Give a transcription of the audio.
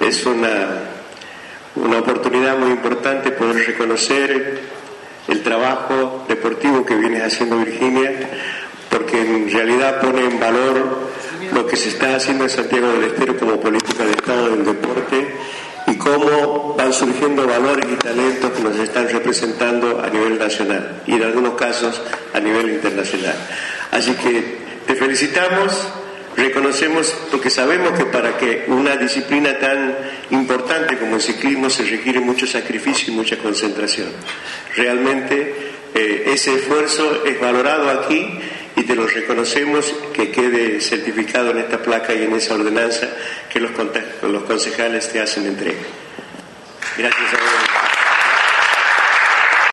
Es una oportunidad muy importante poder reconocer el trabajo deportivo que viene haciendo Virginia, porque en realidad pone en valor lo que se está haciendo en Santiago del Estero como política de Estado del deporte y cómo van surgiendo valores y talentos que nos están representando a nivel nacional y en algunos casos a nivel internacional. Así que te felicitamos, reconocemos, porque sabemos que para que una disciplina tan importante como el ciclismo se requiere mucho sacrificio y mucha concentración. Realmente ese esfuerzo es valorado aquí y te lo reconocemos, que quede certificado en esta placa y en esa ordenanza que los concejales te hacen entrega. Gracias a vos.